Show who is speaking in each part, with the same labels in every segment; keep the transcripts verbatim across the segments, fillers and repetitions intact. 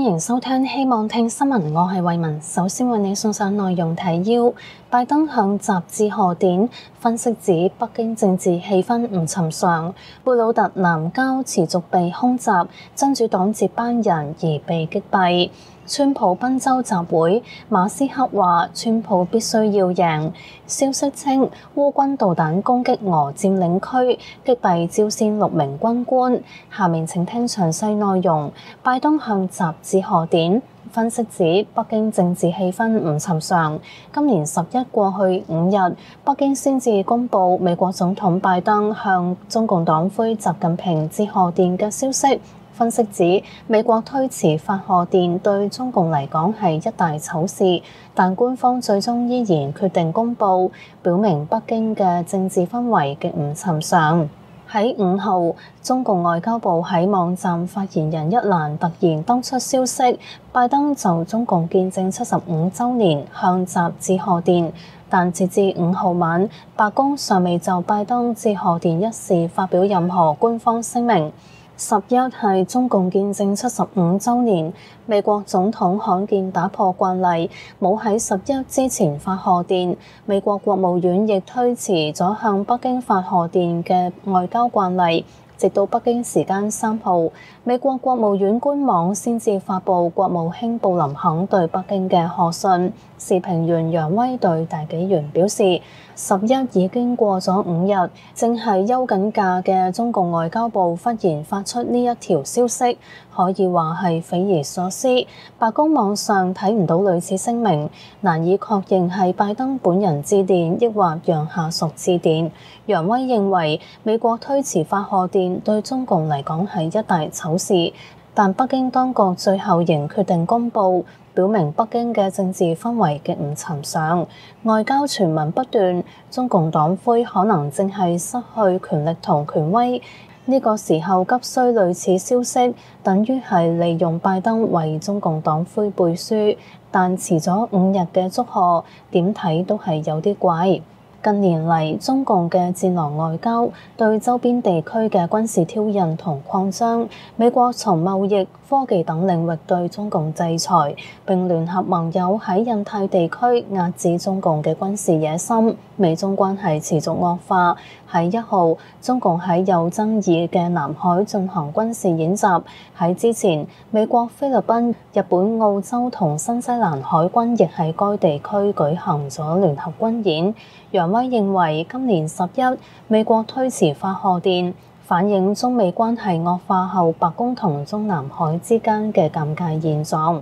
Speaker 1: 迎收聽希望聽新聞，我係慧雯。首先為你送上內容提要：拜登向習致賀電，分析指北京政治氣氛唔尋常；貝魯特南郊持續被空襲，真主黨接班人而被擊斃。川普賓州集會，馬斯克話川普必須要贏。消息稱烏軍導彈攻擊俄佔領區，擊斃朝鮮六名軍官。下面請聽詳細內容。拜登向習致賀電，分析指北京政治氣氛唔尋常。今年十一過去五日，北京先至公布美國總統拜登向中共黨魁習近平致賀電嘅消息。分析指美國推遲發賀電對中共嚟講係一大醜事，但官方最終依然決定公佈，表明北京嘅政治氛圍極唔尋常。喺五號，中共外交部喺網站發言人一欄突然登出消息，拜登就中共建政七十五週年向習致賀電，但截至五號晚，白宮尚未就拜登致賀電一事發表任何官方聲明。十一係中共建政七十五週年，美國總統罕見打破慣例，冇喺十一之前發賀電。美國國務院亦推遲咗向北京發賀電嘅外交慣例，直到北京時間三號，美國國務院官網先至發布國務卿布林肯對北京嘅賀信。時評員楊威對大紀元表示，十一已經過咗五日，正係休緊假嘅中共外交部忽然發出呢一條消息，可以話係匪夷所思。白宮網上睇唔到類似聲明，難以確認係拜登本人致電，抑或讓下屬致電。楊威認為美國推遲發賀電對中共嚟講係一大醜事，但北京當局最後仍決定公佈，表明北京嘅政治氛圍極唔尋常。外交傳聞不斷，中共黨魁可能正係失去權力同權威。呢個時候急需類似消息，等於係利用拜登為中共黨魁背書，但遲咗五日嘅祝賀，點睇都係有啲怪。近年嚟，中共嘅戰狼外交對周邊地區嘅軍事挑釁同擴張，美國從貿易、科技等領域對中共制裁，並聯合盟友喺印太地區壓制中共嘅軍事野心，美中關係持續惡化。喺一號，中共喺有爭議嘅南海進行軍事演習。喺之前，美國、菲律賓、日本、澳洲同新西蘭海軍亦喺該地區舉行咗聯合軍演。楊威認為今年十一美國推遲發賀電，反映中美關係惡化後白宮同中南海之間嘅尷尬現狀。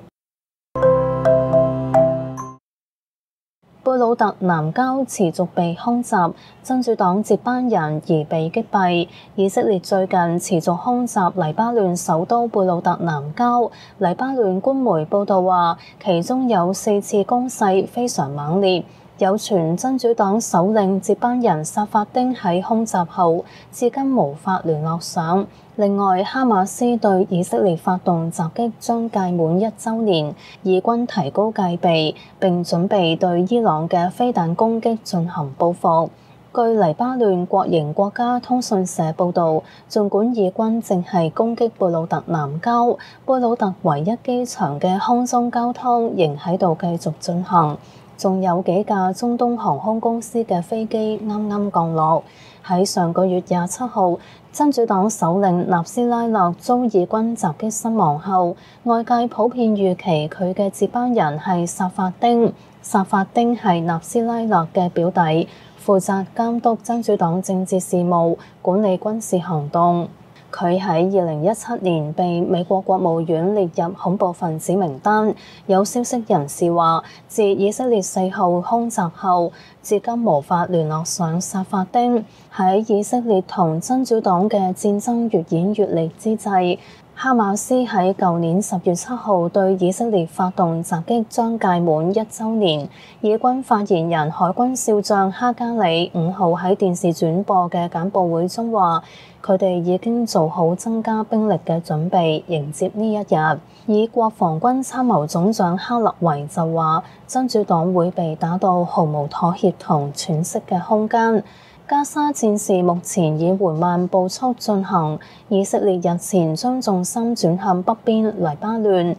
Speaker 1: 貝魯特南郊持續被空襲，真主黨接班人而被擊斃。以色列最近持續空襲黎巴嫩首都貝魯特南郊，黎巴嫩官媒報道話，其中有四次攻勢非常猛烈。有傳真主黨首領接班人薩法丁喺空襲後至今無法聯絡上。另外，哈馬斯對以色列發動襲擊將屆滿一週年，以軍提高戒備，並準備對伊朗嘅飛彈攻擊進行報復。據黎巴嫩國營國家通訊社報導，儘管以軍正係攻擊貝魯特南郊，貝魯特唯一機場嘅空中交通仍喺度繼續進行。仲有幾架中東航空公司嘅飛機啱啱降落。喺上個月廿七號，真主黨首領納斯拉勒遭以軍襲擊身亡後，外界普遍預期佢嘅接班人係薩法丁。薩法丁係納斯拉勒嘅表弟，負責監督真主黨政治事務、管理軍事行動。佢喺二零一七年被美國國務院列入恐怖分子名單。有消息人士話，自以色列四號空襲後，至今無法聯絡上薩法丁。喺以色列同真主黨嘅戰爭越演越烈之際，哈馬斯喺舊年十月七號對以色列發動襲擊將屆滿一週年。以軍發言人海軍少將哈加里五號喺電視轉播嘅簡報會中話，佢哋已經做好增加兵力嘅準備，迎接呢一日。以國防軍參謀總長克勒維就話，真主黨會被打到毫無妥協同喘息嘅空間。加沙戰事目前以緩慢步速進行，以色列日前將重心轉向北邊黎巴嫩。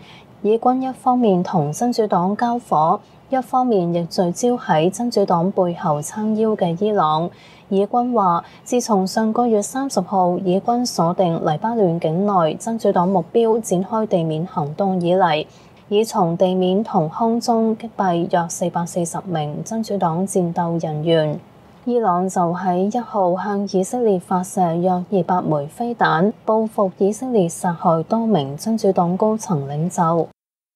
Speaker 1: 以軍一方面同真主黨交火，一方面亦聚焦喺真主黨背後撐腰嘅伊朗。以軍話，自從上個月三十號以軍鎖定黎巴嫩境內真主黨目標展開地面行動以嚟，已從地面同空中擊斃約四百四十名真主黨戰鬥人員。伊朗就喺一號向以色列發射約二百枚飛彈，報復以色列殺害多名真主黨高層領袖。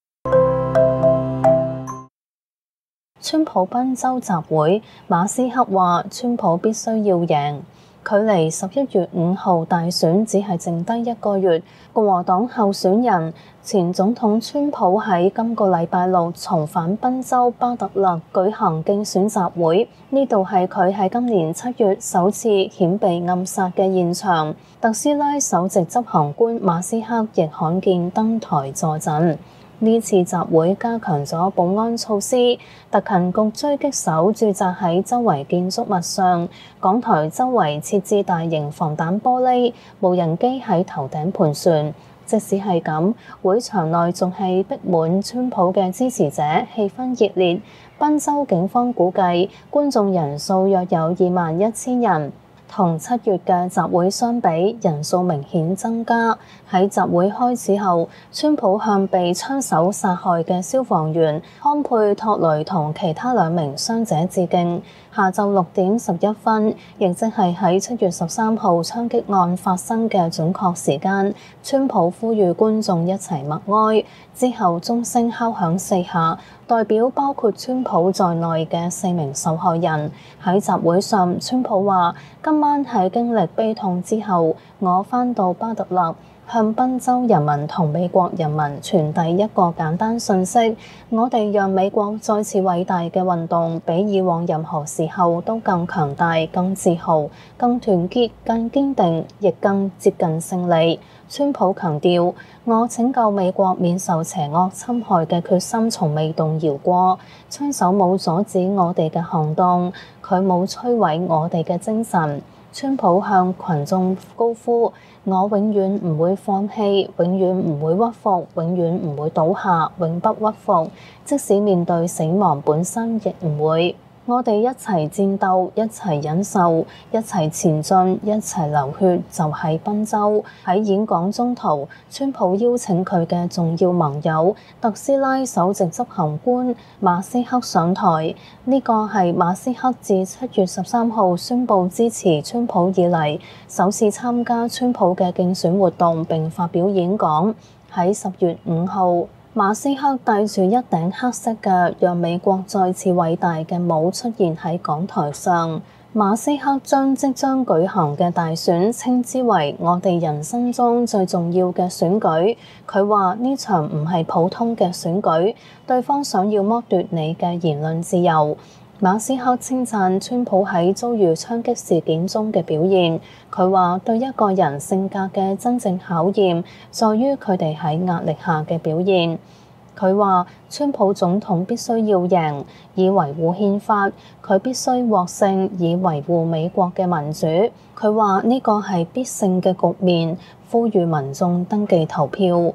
Speaker 1: 川普賓州集會，馬斯克話川普必須要贏。距離十一月五號大選只係剩低一個月，共和黨候選人前總統川普喺今個禮拜六重返賓州巴特勒舉行競選集會，呢度係佢喺今年七月首次險被暗殺嘅現場。特斯拉首席執行官馬斯克亦罕見登台助陣。呢次集會加強咗保安措施，特勤局狙擊手駐紮喺周圍建築物上，講台周圍設置大型防彈玻璃，無人機喺頭頂盤旋。即使係咁，會場內仲係逼滿川普嘅支持者，氣氛熱烈。賓州警方估計觀眾人數約有二萬一千人。同七月嘅集會相比，人數明顯增加。喺集會開始後，川普向被槍手殺害嘅消防員康佩托雷同其他兩名傷者致敬。下晝六點十一分，亦即係喺七月十三號槍擊案發生嘅準確時間，川普呼籲觀眾一齊默哀。之後鐘聲敲響四下，代表包括川普在內嘅四名受害人。喺集會上，川普話：今晚喺經歷悲痛之後，我返到巴特勒，向賓州人民同美國人民傳遞一個簡單訊息：我哋讓美國再次偉大嘅運動，比以往任何時候都更強大、更自豪、更團結、更堅定，亦更接近勝利。川普強調：我拯救美國免受邪惡侵害嘅決心從未動搖過。槍手冇阻止我哋嘅行動，佢冇摧毀我哋嘅精神。川普向群眾高呼：我永遠唔會放棄，永遠唔會屈服，永遠唔會倒下，永不屈服。即使面對死亡本身，亦唔會。我哋一齊戰鬥，一齊忍受，一齊前進，一齊流血，就喺賓州。喺演講中途，川普邀請佢嘅重要盟友特斯拉首席執行官馬斯克上台。呢個係馬斯克自七月十三號宣布支持川普以嚟首次參加川普嘅競選活動並發表演講。喺十月五號，馬斯克戴住一頂黑色嘅讓美國再次偉大嘅帽出現喺講台上。馬斯克將即將舉行嘅大選稱之為我哋人生中最重要嘅選舉。佢話呢場唔係普通嘅選舉，對方想要剝奪你嘅言論自由。馬斯克稱讚川普喺遭遇槍擊事件中嘅表現。佢話對一個人性格嘅真正考驗，在於佢哋喺壓力下嘅表現。佢話川普總統必須要贏，以維護憲法；佢必須獲勝，以維護美國嘅民主。佢話呢個係必勝嘅局面，呼籲民眾登記投票。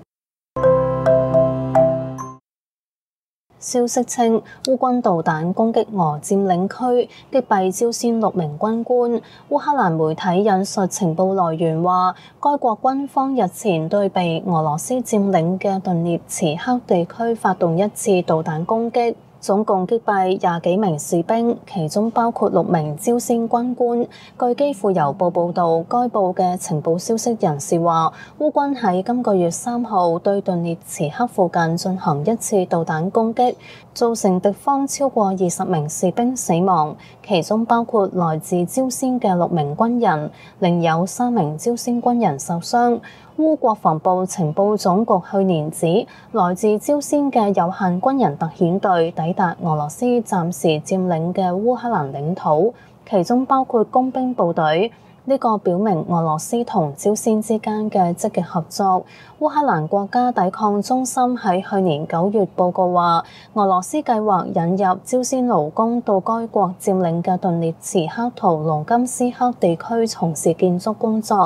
Speaker 1: 消息稱，烏軍導彈攻擊俄佔領區，擊斃朝鮮六名軍官。烏克蘭媒體引述情報來源話，該國軍方日前對被俄羅斯佔領嘅頓涅茨克地區發動一次導彈攻擊，總共擊斃廿幾名士兵，其中包括六名朝鮮軍官。據基輔郵報報導，該報嘅情報消息人士話，烏軍喺今個月三號對頓涅茨克附近進行一次導彈攻擊，造成敵方超過二十名士兵死亡，其中包括來自朝鮮嘅六名軍人，另有三名朝鮮軍人受傷。烏國防部情報總局去年指，來自朝鮮嘅有限軍人特遣隊抵達俄羅斯暫時佔領嘅烏克蘭領土，其中包括工兵部隊。呢個表明俄羅斯同朝鮮之間嘅積極合作。烏克蘭國家抵抗中心喺去年九月報告話，俄羅斯計劃引入朝鮮勞工到該國佔領嘅頓涅茨克同盧甘斯克地區從事建築工作。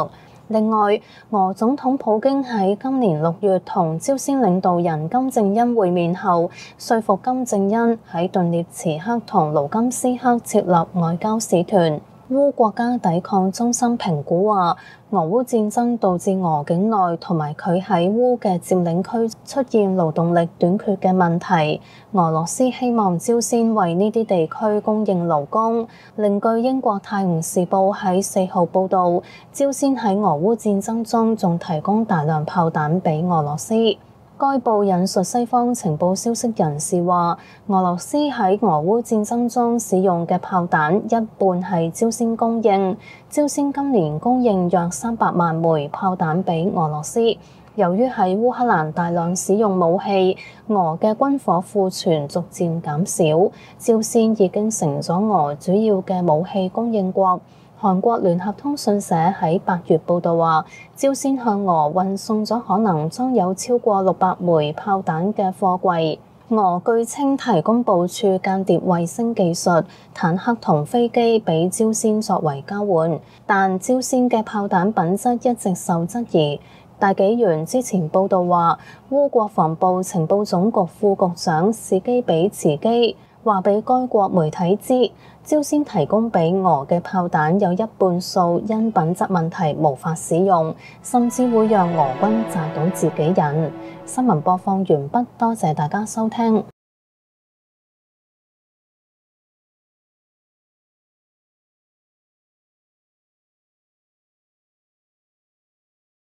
Speaker 1: 另外，俄總統普京喺今年六月同朝鮮領導人金正恩會面後，說服金正恩喺頓涅茨克同盧甘斯克設立外交使團。烏國家抵抗中心評估話，俄烏戰爭導致俄境內同埋佢喺烏嘅佔領區出現勞動力短缺嘅問題。俄羅斯希望朝鮮為呢啲地區供應勞工。另據英國《泰晤士報》喺四號報導，朝鮮喺俄烏戰爭中仲提供大量炮彈俾俄羅斯。該報引述西方情報消息人士話，俄羅斯喺俄烏戰爭中使用嘅炮彈一半係朝鮮供應。朝鮮今年供應約三百萬枚炮彈俾俄羅斯。由於喺烏克蘭大量使用武器，俄嘅軍火庫存逐漸減少，朝鮮已經成咗俄主要嘅武器供應國。韓國聯合通訊社喺八月報導話，朝鮮向俄運送咗可能裝有超過六百枚炮彈嘅貨櫃。俄據稱提供部署間諜衛星技術、坦克同飛機俾朝鮮作為交換，但朝鮮嘅炮彈品質一直受質疑。大紀元之前報導話，烏國防部情報總局副局長史基比茨基話俾該國媒體知，朝鮮提供俾俄嘅炮彈有一半數因品質問題無法使用，甚至會讓俄軍炸到自己人。新聞播放完畢，多謝大家收聽。